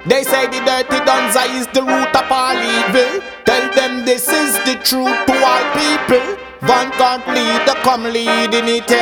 They say the dirty dancer is the root of all evil. Tell them this is the truth to all people. One can't lead, the come lead in it.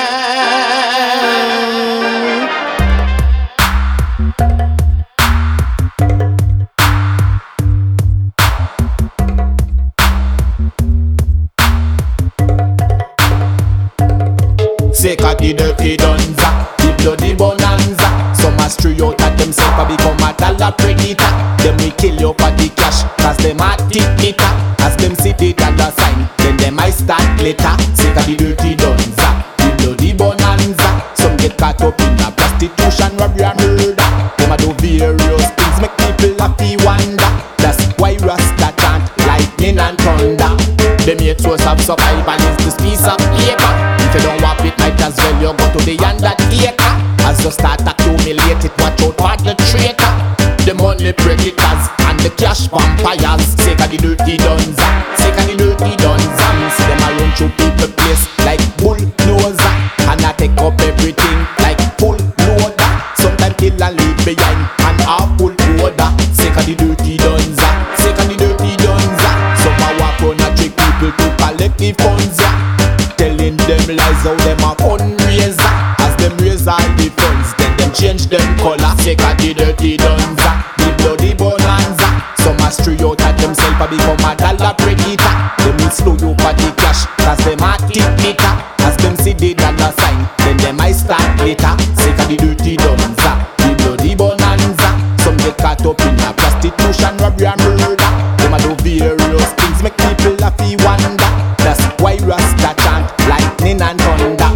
Sake of the dirty dancer, the bloody bonanza. Some astray out at themselves and become a dollar predator. Them we kill you for the cash, cause them a tick-litter. As them see the dollar sign, then them I start later. Sake of the dirty dancer, the bloody bonanza. Some get caught up in a prostitution, robbery and murder. Them a do various things, make people happy wonder. That's why Rasta chant lightning and thunder. Them yet source of survival is this piece of paper. If you don't want it, might as well you go to the undertaker. As you start accumulate it, watch out for the traitor. The money predators and the cash vampires. Sake of the dirty dunza, sake of the dirty dunza. See them a run through people place like bulldozer, and I take up everything like full loader. Sometimes kill and leave behind and half full order. Sake of the dirty dunza, sake of the dirty dunza. Some a walk on a trick people to collect the funds, yeah. Telling them lies how them a fundraiser. As them raise all the funds, then them change them color. Sake of the dirty dunza, the bloody bonanza. Some a stray out at themselves and become a dollar predator. Them will slow you for the cash, cause them a tick-litter. As them see the dollar sign, then them I start later. Sake of the dirty dunza, the bloody bonanza. Some get caught up in a prostitution, robbery and murder. Them a do various things, make people happy wonder. That's why Rasta chant lightning and thunder.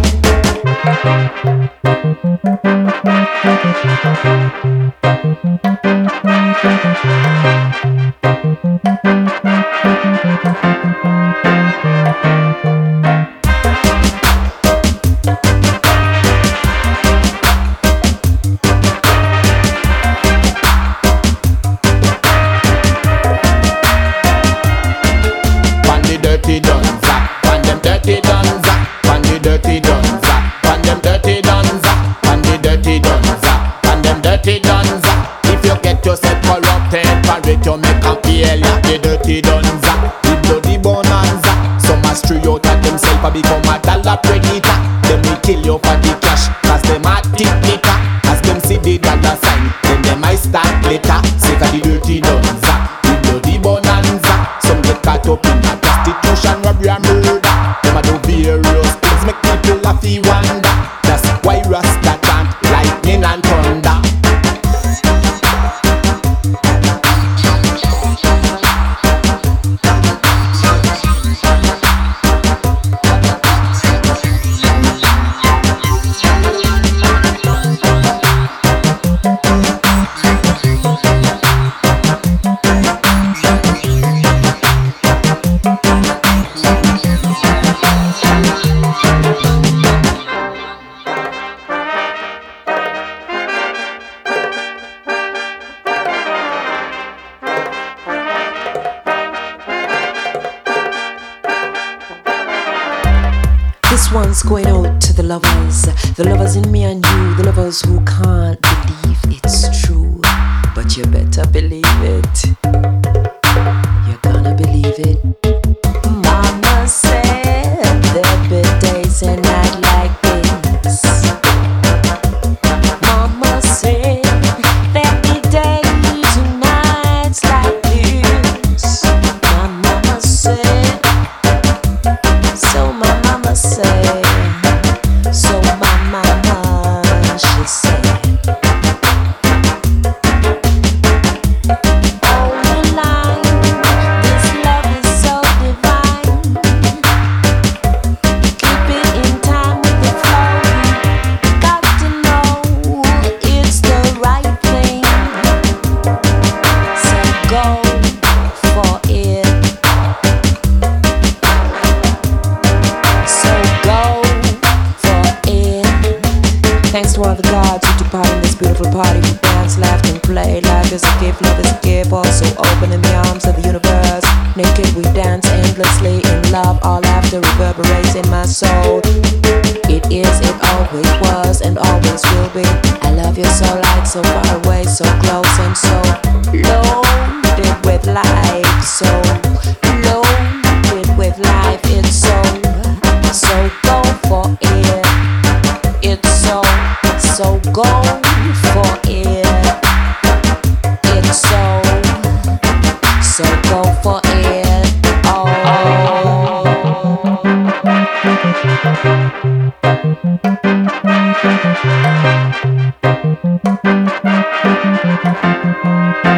Dirty dunza, pan them dirty dunza, pan the dirty dunza, pan them dirty dunza, pan the dirty dunza, pan them dirty dunza. If you get yourself corrupted, parrot you make a failure. The dirty dunza, the bloody bonanza. Some a stray out at themselves and become a dollar predator. Them will kill you for the cash, cause them a tick-litter. As them see the dollar sign, then them I start later. Sake of the dirty dunza, the bloody bonanza. Some get caught up in a prostitution, robbery and murder. Them a do various things, make people happy wonder. That's why Rasta chant lightning and thunder. This one's going out to the lovers in me and you, the lovers who can't believe it's true. But you better believe it. You're gonna believe it. Mama said there'll be days and nights like this. Mama said there'll be days and nights like this. My mama said, so my mama said, so my mama, she said. Thanks to all the gods who took part in this beautiful party. We danced, laughed and played. Life is a gift, love is a gift. Also open in the arms of the universe. Naked we dance endlessly in love. All laughter reverberates in my soul. It is, it always was and always will be. I love you so light, so far away, so close and so Bye.